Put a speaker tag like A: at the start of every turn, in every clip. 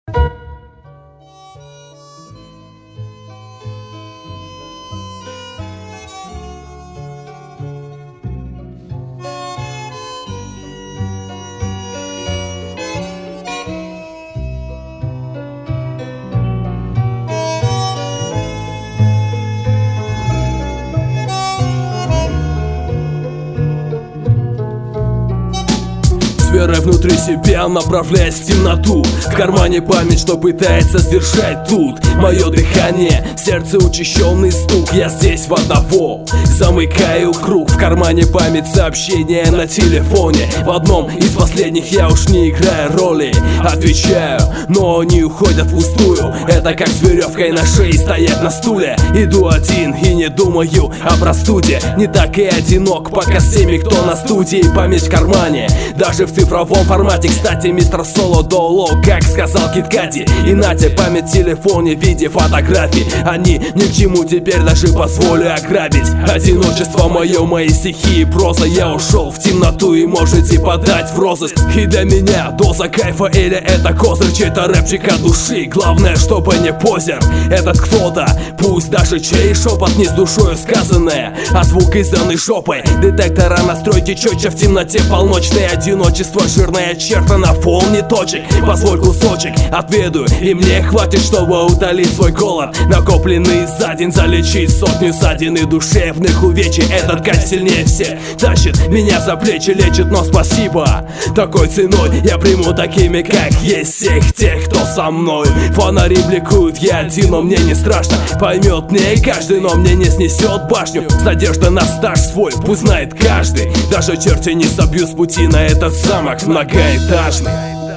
A: С верой внутри себя направляясь в темноту, в кармане память, что пытается сдержать тут мое дыхание, сердце учащенный стук. Я здесь в одного, замыкаю круг. В кармане память, сообщения на телефоне. В одном из последних я уж не играю роли. Отвечаю, но они уходят впустую. Это как с веревкой на шее стоять на стуле. Иду один и не думаю о простуде. Не так и одинок, пока с теми, кто на студии. Память в кармане, даже в цифровом формате. Кстати, мистер Соло Доуло, как сказал Кид Кади. И Надя, память в телефоне в виде фотографий. Они ни к чему теперь, даже позволю ограбить. Одиночество мое, мои стихи и проза. Я ушел в темноту и можете подать в розыск. И для меня доза кайфа или это козырь чей-то рэпчик от души. Главное, чтобы не позер этот кто-то, пусть даже чей шепот не с душою сказанное, а звук изданный жопой детектора настройки четче в темноте полночной. Одиночество, жирная черта на фоне точек. Позволь кусочек отведаю, и мне хватит, чтобы удалить свой голод, накопленный за день, залечить сотню ссадин и душевных увечий. Этот кайф сильнее всех тащит меня за плечи, лечит, но спасибо такой ценой я приму такими, как есть, всех тех, кто со мной. Фонари бликуют, я один, но мне не страшно. Поймет мне каждый, но мне не снесет башню. С надеждой на стаж свой, пусть знает каждый. Даже черти не собьют с пути на этот замок многоэтажный.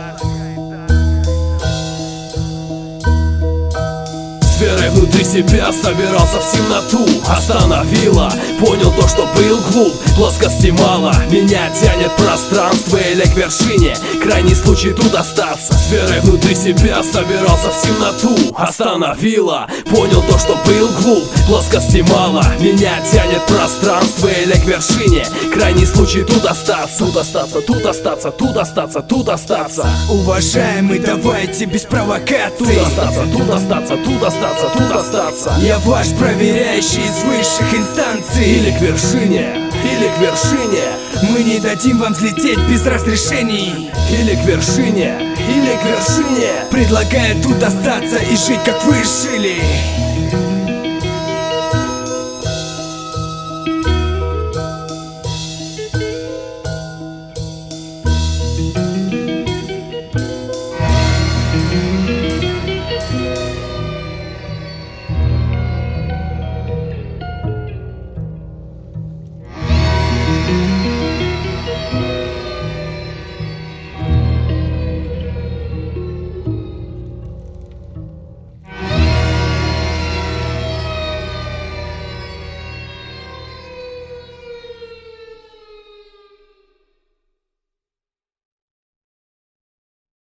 A: С верой внутри себя собирался в темноту, остановила, понял то, что был глуп. Плоскости мало, меня тянет пространство или к вершине, крайний случай тут остаться. С верой внутри себя собирался в темноту, остановила, понял то, что был глуп. Плоскости мало, меня тянет пространство или к вершине, крайний случай тут остаться. Тут остаться, тут остаться, тут остаться, тут остаться.
B: Уважаемый, давайте без провокаций.
A: Тут остаться, тут остаться, тут остаться, тут остаться.
B: Я ваш проверяющий из высших инстанций.
A: Или к вершине, или к вершине.
B: Мы не дадим вам взлететь без разрешений.
A: Или к вершине, или к вершине.
B: Предлагаю тут остаться и жить, как вы жили.